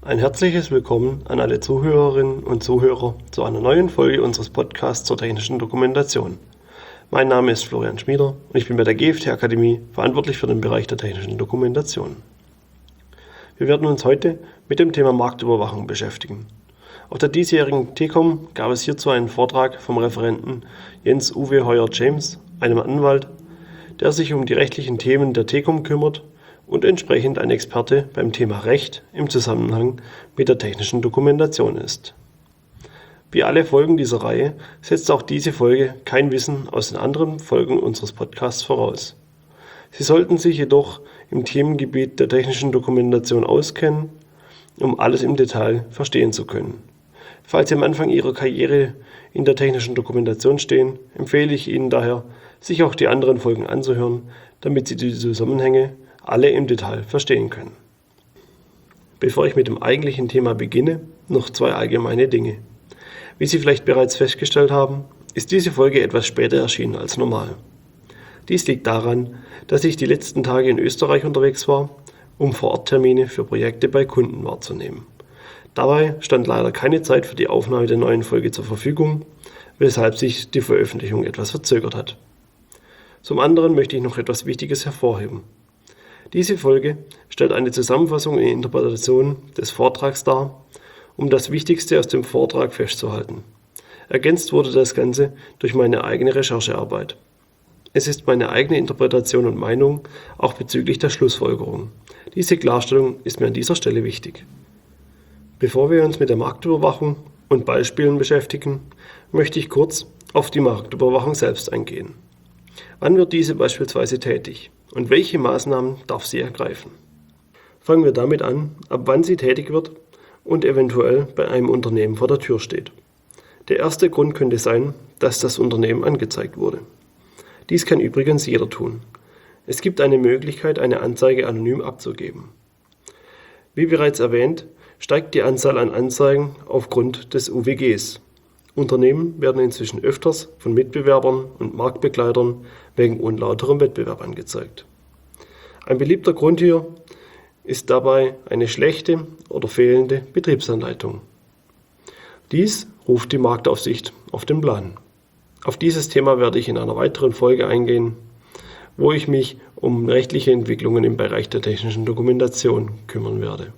Ein herzliches Willkommen an alle Zuhörerinnen und Zuhörer zu einer neuen Folge unseres Podcasts zur technischen Dokumentation. Mein Name ist Florian Schmieder und ich bin bei der GFT Akademie verantwortlich für den Bereich der technischen Dokumentation. Wir werden uns heute mit dem Thema Marktüberwachung beschäftigen. Auf der diesjährigen TECOM gab es hierzu einen Vortrag vom Referenten Jens-Uwe Heuer-James, einem Anwalt, der sich um die rechtlichen Themen der TECOM kümmert und entsprechend ein Experte beim Thema Recht im Zusammenhang mit der technischen Dokumentation ist. Wie alle Folgen dieser Reihe setzt auch diese Folge kein Wissen aus den anderen Folgen unseres Podcasts voraus. Sie sollten sich jedoch im Themengebiet der technischen Dokumentation auskennen, um alles im Detail verstehen zu können. Falls Sie am Anfang Ihrer Karriere in der technischen Dokumentation stehen, empfehle ich Ihnen daher, sich auch die anderen Folgen anzuhören, damit Sie die Zusammenhänge alle im Detail verstehen können. Bevor ich mit dem eigentlichen Thema beginne, noch zwei allgemeine Dinge. Wie Sie vielleicht bereits festgestellt haben, ist diese Folge etwas später erschienen als normal. Dies liegt daran, dass ich die letzten Tage in Österreich unterwegs war, um Vororttermine für Projekte bei Kunden wahrzunehmen. Dabei stand leider keine Zeit für die Aufnahme der neuen Folge zur Verfügung, weshalb sich die Veröffentlichung etwas verzögert hat. Zum anderen möchte ich noch etwas Wichtiges hervorheben. Diese Folge stellt eine Zusammenfassung und Interpretation des Vortrags dar, um das Wichtigste aus dem Vortrag festzuhalten. Ergänzt wurde das Ganze durch meine eigene Recherchearbeit. Es ist meine eigene Interpretation und Meinung, auch bezüglich der Schlussfolgerung. Diese Klarstellung ist mir an dieser Stelle wichtig. Bevor wir uns mit der Marktüberwachung und Beispielen beschäftigen, möchte ich kurz auf die Marktüberwachung selbst eingehen. Wann wird diese beispielsweise tätig und welche Maßnahmen darf sie ergreifen? Fangen wir damit an, ab wann sie tätig wird und eventuell bei einem Unternehmen vor der Tür steht. Der erste Grund könnte sein, dass das Unternehmen angezeigt wurde. Dies kann übrigens jeder tun. Es gibt eine Möglichkeit, eine Anzeige anonym abzugeben. Wie bereits erwähnt, steigt die Anzahl an Anzeigen aufgrund des UWGs. Unternehmen werden inzwischen öfters von Mitbewerbern und Marktbegleitern wegen unlauterem Wettbewerb angezeigt. Ein beliebter Grund hier ist dabei eine schlechte oder fehlende Betriebsanleitung. Dies ruft die Marktaufsicht auf den Plan. Auf dieses Thema werde ich in einer weiteren Folge eingehen, wo ich mich um rechtliche Entwicklungen im Bereich der technischen Dokumentation kümmern werde.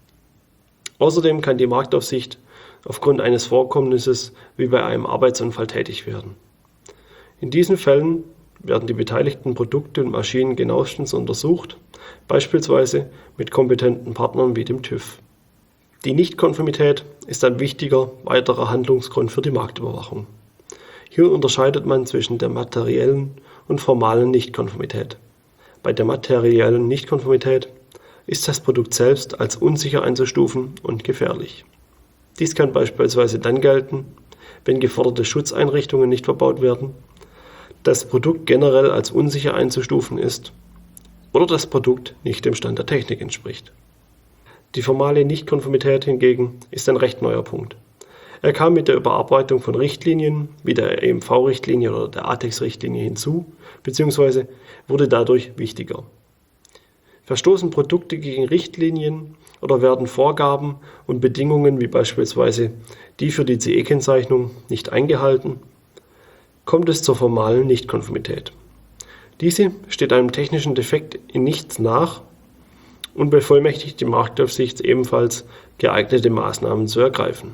Außerdem kann die Marktaufsicht aufgrund eines Vorkommnisses wie bei einem Arbeitsunfall tätig werden. In diesen Fällen werden die beteiligten Produkte und Maschinen genauestens untersucht, beispielsweise mit kompetenten Partnern wie dem TÜV. Die Nichtkonformität ist ein wichtiger weiterer Handlungsgrund für die Marktüberwachung. Hier unterscheidet man zwischen der materiellen und formalen Nichtkonformität. Bei der materiellen Nichtkonformität ist das Produkt selbst als unsicher einzustufen und gefährlich. Dies kann beispielsweise dann gelten, wenn geforderte Schutzeinrichtungen nicht verbaut werden, das Produkt generell als unsicher einzustufen ist oder das Produkt nicht dem Stand der Technik entspricht. Die formale Nichtkonformität hingegen ist ein recht neuer Punkt. Er kam mit der Überarbeitung von Richtlinien wie der EMV-Richtlinie oder der ATEX-Richtlinie hinzu, bzw. wurde dadurch wichtiger. Verstoßen Produkte gegen Richtlinien oder werden Vorgaben und Bedingungen wie beispielsweise die für die CE-Kennzeichnung nicht eingehalten, kommt es zur formalen Nichtkonformität. Diese steht einem technischen Defekt in nichts nach und bevollmächtigt die Marktaufsicht ebenfalls, geeignete Maßnahmen zu ergreifen.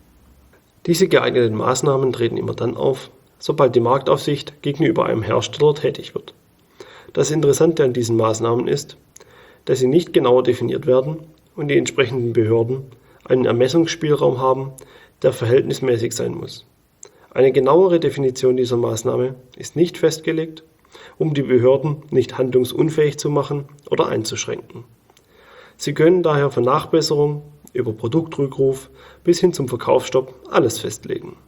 Diese geeigneten Maßnahmen treten immer dann auf, sobald die Marktaufsicht gegenüber einem Hersteller tätig wird. Das Interessante an diesen Maßnahmen ist, dass sie nicht genauer definiert werden und die entsprechenden Behörden einen Ermessungsspielraum haben, der verhältnismäßig sein muss. Eine genauere Definition dieser Maßnahme ist nicht festgelegt, um die Behörden nicht handlungsunfähig zu machen oder einzuschränken. Sie können daher von Nachbesserung über Produktrückruf bis hin zum Verkaufsstopp alles festlegen.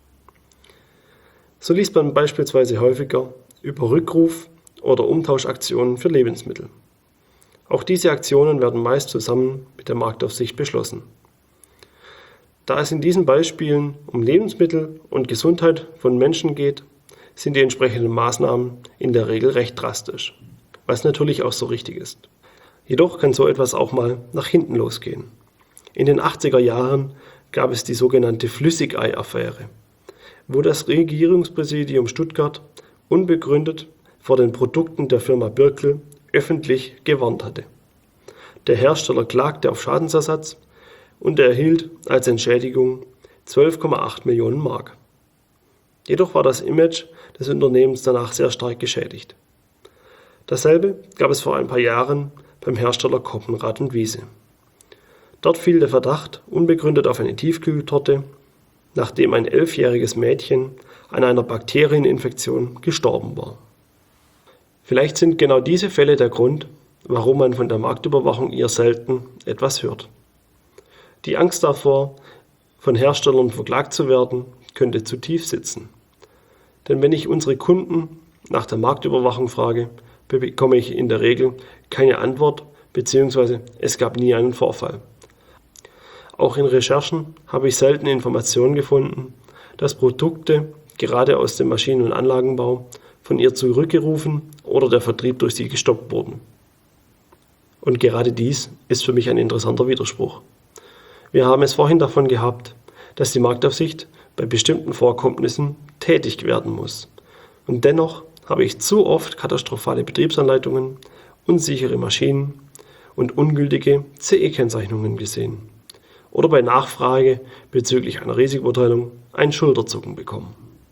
So liest man beispielsweise häufiger über Rückruf oder Umtauschaktionen für Lebensmittel. Auch diese Aktionen werden meist zusammen mit der Marktaufsicht beschlossen. Da es in diesen Beispielen um Lebensmittel und Gesundheit von Menschen geht, sind die entsprechenden Maßnahmen in der Regel recht drastisch, was natürlich auch so richtig ist. Jedoch kann so etwas auch mal nach hinten losgehen. In den 80er Jahren gab es die sogenannte Flüssigei-Affäre, wo das Regierungspräsidium Stuttgart unbegründet vor den Produkten der Firma Birkel öffentlich gewarnt hatte. Der Hersteller klagte auf Schadensersatz und erhielt als Entschädigung 12,8 Millionen Mark. Jedoch war das Image des Unternehmens danach sehr stark geschädigt. Dasselbe gab es vor ein paar Jahren beim Hersteller Koppenrad und Wiese. Dort fiel der Verdacht unbegründet auf eine Tiefkühltorte, nachdem ein 11-jähriges Mädchen an einer Bakterieninfektion gestorben war. Vielleicht sind genau diese Fälle der Grund, warum man von der Marktüberwachung eher selten etwas hört. Die Angst davor, von Herstellern verklagt zu werden, könnte zu tief sitzen. Denn wenn ich unsere Kunden nach der Marktüberwachung frage, bekomme ich in der Regel keine Antwort bzw. es gab nie einen Vorfall. Auch in Recherchen habe ich selten Informationen gefunden, dass Produkte, gerade aus dem Maschinen- und Anlagenbau, von ihr zurückgerufen oder der Vertrieb durch sie gestoppt wurden. Und gerade dies ist für mich ein interessanter Widerspruch. Wir haben es vorhin davon gehabt, dass die Marktaufsicht bei bestimmten Vorkommnissen tätig werden muss. Und dennoch habe ich zu oft katastrophale Betriebsanleitungen, unsichere Maschinen und ungültige CE-Kennzeichnungen gesehen. Oder bei Nachfrage bezüglich einer Risikobeurteilung ein Schulterzucken bekommen.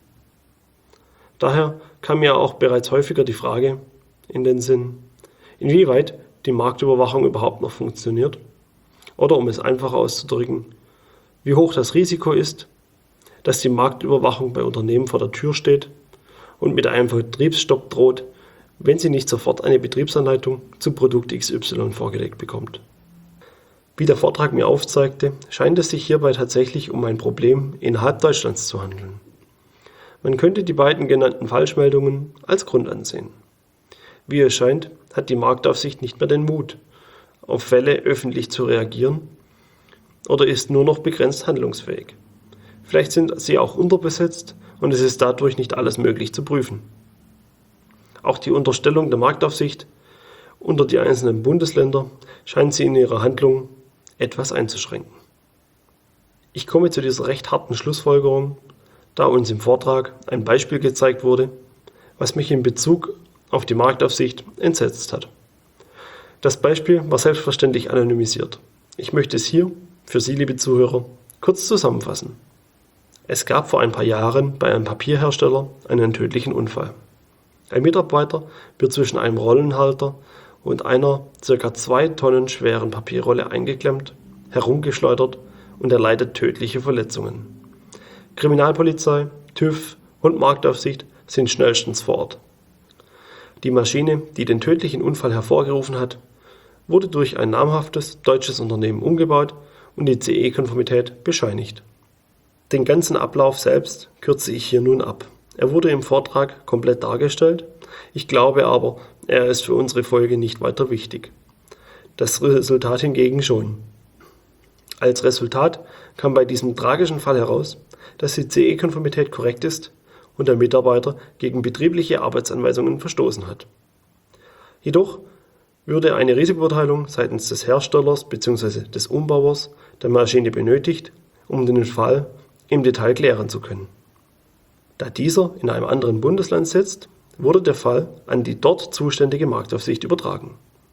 Daher kam mir auch bereits häufiger die Frage in den Sinn, inwieweit die Marktüberwachung überhaupt noch funktioniert oder um es einfach auszudrücken, wie hoch das Risiko ist, dass die Marktüberwachung bei Unternehmen vor der Tür steht und mit einem Vertriebsstopp droht, wenn sie nicht sofort eine Betriebsanleitung zu Produkt XY vorgelegt bekommt. Wie der Vortrag mir aufzeigte, scheint es sich hierbei tatsächlich um ein Problem innerhalb Deutschlands zu handeln. Man könnte die beiden genannten Falschmeldungen als Grund ansehen. Wie es scheint, hat die Marktaufsicht nicht mehr den Mut, auf Fälle öffentlich zu reagieren oder ist nur noch begrenzt handlungsfähig. Vielleicht sind sie auch unterbesetzt und es ist dadurch nicht alles möglich zu prüfen. Auch die Unterstellung der Marktaufsicht unter die einzelnen Bundesländer scheint sie in ihrer Handlung etwas einzuschränken. Ich komme zu dieser recht harten Schlussfolgerung, da uns im Vortrag ein Beispiel gezeigt wurde, was mich in Bezug auf die Marktaufsicht entsetzt hat. Das Beispiel war selbstverständlich anonymisiert. Ich möchte es hier, für Sie, liebe Zuhörer, kurz zusammenfassen. Es gab vor ein paar Jahren bei einem Papierhersteller einen tödlichen Unfall. Ein Mitarbeiter wird zwischen einem Rollenhalter und einer ca. 2 Tonnen schweren Papierrolle eingeklemmt, herumgeschleudert und erleidet tödliche Verletzungen. Kriminalpolizei, TÜV und Marktaufsicht sind schnellstens vor Ort. Die Maschine, die den tödlichen Unfall hervorgerufen hat, wurde durch ein namhaftes deutsches Unternehmen umgebaut und die CE-Konformität bescheinigt. Den ganzen Ablauf selbst kürze ich hier nun ab. Er wurde im Vortrag komplett dargestellt, ich glaube aber, er ist für unsere Folge nicht weiter wichtig. Das Resultat hingegen schon. Als Resultat kam bei diesem tragischen Fall heraus, dass die CE-Konformität korrekt ist und der Mitarbeiter gegen betriebliche Arbeitsanweisungen verstoßen hat. Jedoch würde eine Risikobeurteilung seitens des Herstellers bzw. des Umbauers der Maschine benötigt, um den Fall im Detail klären zu können. Da dieser in einem anderen Bundesland sitzt, wurde der Fall an die dort zuständige Marktaufsicht übertragen.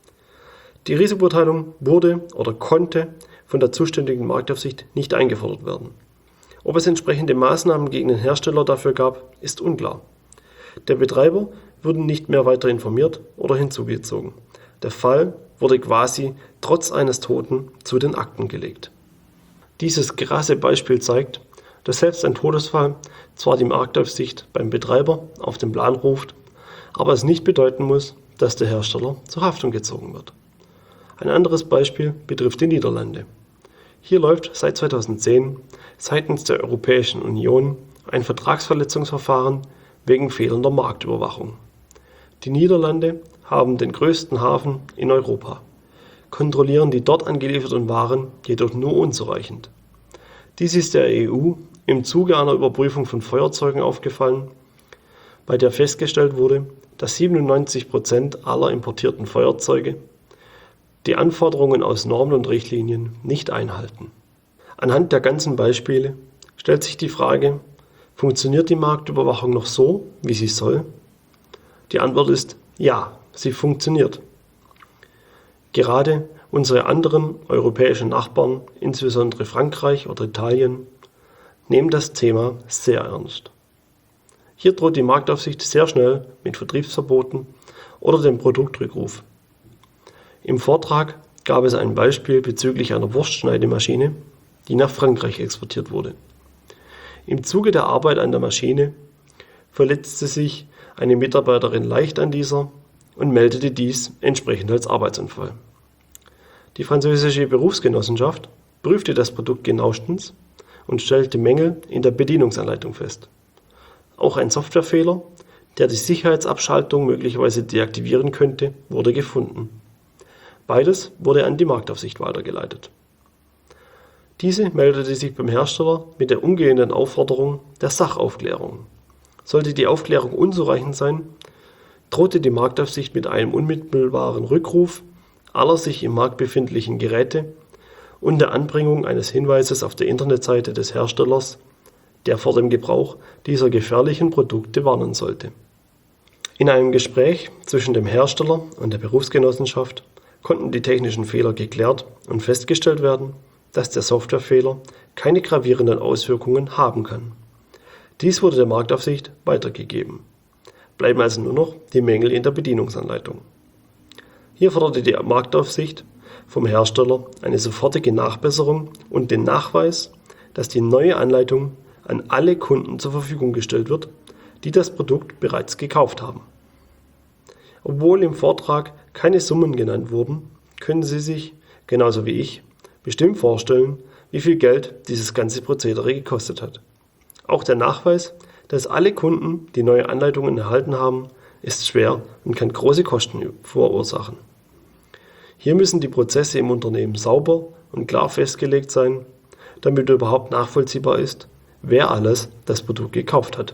Die Risikobeurteilung wurde oder konnte von der zuständigen Marktaufsicht nicht eingefordert werden. Ob es entsprechende Maßnahmen gegen den Hersteller dafür gab, ist unklar. Der Betreiber wurde nicht mehr weiter informiert oder hinzugezogen. Der Fall wurde quasi trotz eines Toten zu den Akten gelegt. Dieses krasse Beispiel zeigt, dass selbst ein Todesfall zwar die Marktaufsicht beim Betreiber auf den Plan ruft, aber es nicht bedeuten muss, dass der Hersteller zur Haftung gezogen wird. Ein anderes Beispiel betrifft die Niederlande. Hier läuft seit 2010 seitens der Europäischen Union ein Vertragsverletzungsverfahren wegen fehlender Marktüberwachung. Die Niederlande haben den größten Hafen in Europa, kontrollieren die dort angelieferten Waren jedoch nur unzureichend. Dies ist der EU im Zuge einer Überprüfung von Feuerzeugen aufgefallen, bei der festgestellt wurde, dass 97% aller importierten Feuerzeuge die Anforderungen aus Normen und Richtlinien nicht einhalten. Anhand der ganzen Beispiele stellt sich die Frage, funktioniert die Marktüberwachung noch so, wie sie soll? Die Antwort ist ja, sie funktioniert. Gerade unsere anderen europäischen Nachbarn, insbesondere Frankreich oder Italien, nehmen das Thema sehr ernst. Hier droht die Marktaufsicht sehr schnell mit Vertriebsverboten oder dem Produktrückruf. Im Vortrag gab es ein Beispiel bezüglich einer Wurstschneidemaschine, die nach Frankreich exportiert wurde. Im Zuge der Arbeit an der Maschine verletzte sich eine Mitarbeiterin leicht an dieser und meldete dies entsprechend als Arbeitsunfall. Die französische Berufsgenossenschaft prüfte das Produkt genauestens und stellte Mängel in der Bedienungsanleitung fest. Auch ein Softwarefehler, der die Sicherheitsabschaltung möglicherweise deaktivieren könnte, wurde gefunden. Beides wurde an die Marktaufsicht weitergeleitet. Diese meldete sich beim Hersteller mit der umgehenden Aufforderung der Sachaufklärung. Sollte die Aufklärung unzureichend sein, drohte die Marktaufsicht mit einem unmittelbaren Rückruf aller sich im Markt befindlichen Geräte und der Anbringung eines Hinweises auf der Internetseite des Herstellers, der vor dem Gebrauch dieser gefährlichen Produkte warnen sollte. In einem Gespräch zwischen dem Hersteller und der Berufsgenossenschaft konnten die technischen Fehler geklärt und festgestellt werden, dass der Softwarefehler keine gravierenden Auswirkungen haben kann. Dies wurde der Marktaufsicht weitergegeben. Bleiben also nur noch die Mängel in der Bedienungsanleitung. Hier forderte die Marktaufsicht vom Hersteller eine sofortige Nachbesserung und den Nachweis, dass die neue Anleitung an alle Kunden zur Verfügung gestellt wird, die das Produkt bereits gekauft haben. Obwohl im Vortrag keine Summen genannt wurden, können Sie sich, genauso wie ich, bestimmt vorstellen, wie viel Geld dieses ganze Prozedere gekostet hat. Auch der Nachweis, dass alle Kunden die neue Anleitung erhalten haben, ist schwer und kann große Kosten verursachen. Hier müssen die Prozesse im Unternehmen sauber und klar festgelegt sein, damit überhaupt nachvollziehbar ist, wer alles das Produkt gekauft hat.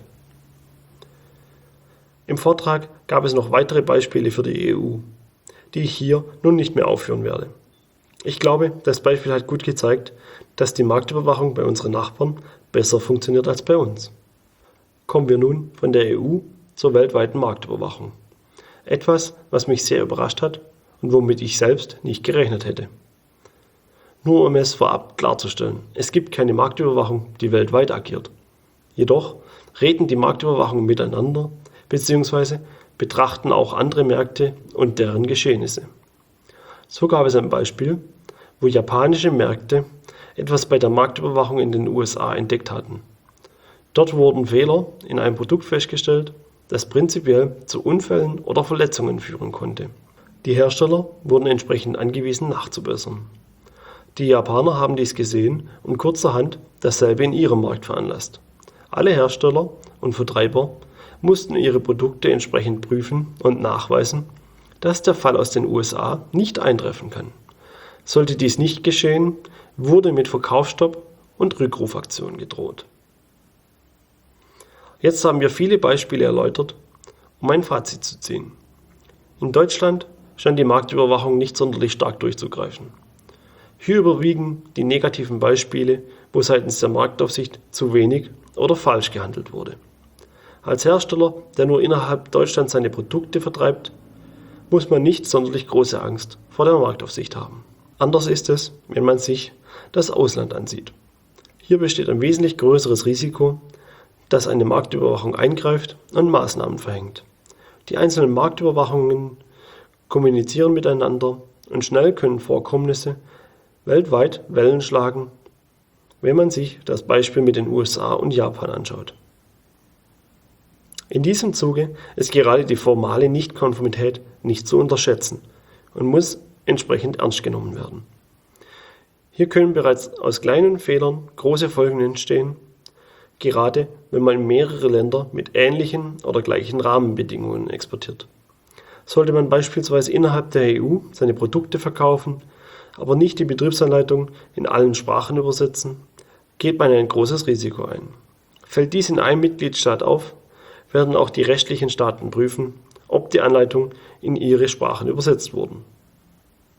Im Vortrag gab es noch weitere Beispiele für die EU, die ich hier nun nicht mehr aufführen werde. Ich glaube, das Beispiel hat gut gezeigt, dass die Marktüberwachung bei unseren Nachbarn besser funktioniert als bei uns. Kommen wir nun von der EU zur weltweiten Marktüberwachung. Etwas, was mich sehr überrascht hat und womit ich selbst nicht gerechnet hätte. Nur um es vorab klarzustellen, es gibt keine Marktüberwachung, die weltweit agiert. Jedoch reden die Marktüberwachungen miteinander bzw. betrachten auch andere Märkte und deren Geschehnisse. So gab es ein Beispiel, wo japanische Märkte etwas bei der Marktüberwachung in den USA entdeckt hatten. Dort wurden Fehler in einem Produkt festgestellt, das prinzipiell zu Unfällen oder Verletzungen führen konnte. Die Hersteller wurden entsprechend angewiesen nachzubessern. Die Japaner haben dies gesehen und kurzerhand dasselbe in ihrem Markt veranlasst. Alle Hersteller und Vertreiber mussten ihre Produkte entsprechend prüfen und nachweisen, dass der Fall aus den USA nicht eintreffen kann. Sollte dies nicht geschehen, wurde mit Verkaufsstopp und Rückrufaktion gedroht. Jetzt haben wir viele Beispiele erläutert, um ein Fazit zu ziehen. In Deutschland scheint die Marktüberwachung nicht sonderlich stark durchzugreifen. Hier überwiegen die negativen Beispiele, wo seitens der Marktaufsicht zu wenig oder falsch gehandelt wurde. Als Hersteller, der nur innerhalb Deutschlands seine Produkte vertreibt, muss man nicht sonderlich große Angst vor der Marktaufsicht haben. Anders ist es, wenn man sich das Ausland ansieht. Hier besteht ein wesentlich größeres Risiko, dass eine Marktüberwachung eingreift und Maßnahmen verhängt. Die einzelnen Marktüberwachungen kommunizieren miteinander und schnell können Vorkommnisse weltweit Wellen schlagen, wenn man sich das Beispiel mit den USA und Japan anschaut. In diesem Zuge ist gerade die formale Nichtkonformität nicht zu unterschätzen und muss entsprechend ernst genommen werden. Hier können bereits aus kleinen Fehlern große Folgen entstehen, gerade wenn man in mehrere Länder mit ähnlichen oder gleichen Rahmenbedingungen exportiert. Sollte man beispielsweise innerhalb der EU seine Produkte verkaufen, aber nicht die Betriebsanleitung in allen Sprachen übersetzen, geht man ein großes Risiko ein. Fällt dies in einem Mitgliedstaat auf, werden auch die restlichen Staaten prüfen, ob die Anleitungen in ihre Sprachen übersetzt wurden.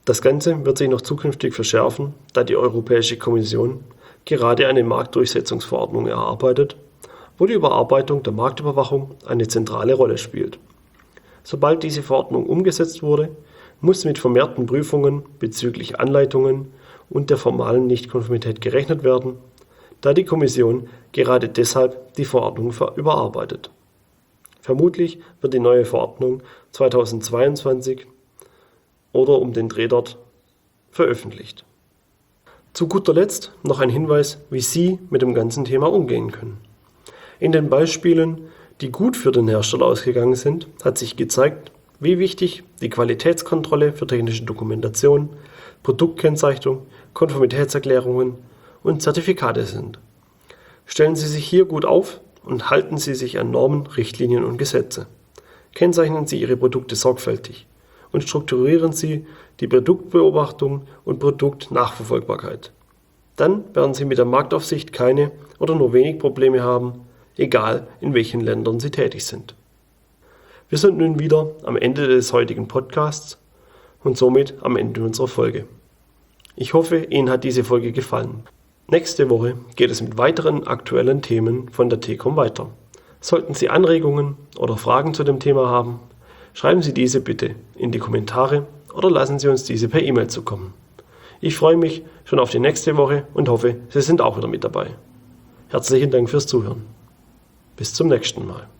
Das Ganze wird sich noch zukünftig verschärfen, da die Europäische Kommission gerade eine Marktdurchsetzungsverordnung erarbeitet, wo die Überarbeitung der Marktüberwachung eine zentrale Rolle spielt. Sobald diese Verordnung umgesetzt wurde, muss mit vermehrten Prüfungen bezüglich Anleitungen und der formalen Nichtkonformität gerechnet werden, da die Kommission gerade deshalb die Verordnung überarbeitet. Vermutlich wird die neue Verordnung 2022 oder um den Dreh dort veröffentlicht. Zu guter Letzt noch ein Hinweis, wie Sie mit dem ganzen Thema umgehen können. In den Beispielen, die gut für den Hersteller ausgegangen sind, hat sich gezeigt, wie wichtig die Qualitätskontrolle für technische Dokumentation, Produktkennzeichnung, Konformitätserklärungen und Zertifikate sind. Stellen Sie sich hier gut auf und halten Sie sich an Normen, Richtlinien und Gesetze. Kennzeichnen Sie Ihre Produkte sorgfältig und strukturieren Sie die Produktbeobachtung und Produktnachverfolgbarkeit. Dann werden Sie mit der Marktaufsicht keine oder nur wenig Probleme haben, egal in welchen Ländern Sie tätig sind. Wir sind nun wieder am Ende des heutigen Podcasts und somit am Ende unserer Folge. Ich hoffe, Ihnen hat diese Folge gefallen. Nächste Woche geht es mit weiteren aktuellen Themen von der TECOM weiter. Sollten Sie Anregungen oder Fragen zu dem Thema haben, schreiben Sie diese bitte in die Kommentare oder lassen Sie uns diese per E-Mail zukommen. Ich freue mich schon auf die nächste Woche und hoffe, Sie sind auch wieder mit dabei. Herzlichen Dank fürs Zuhören. Bis zum nächsten Mal.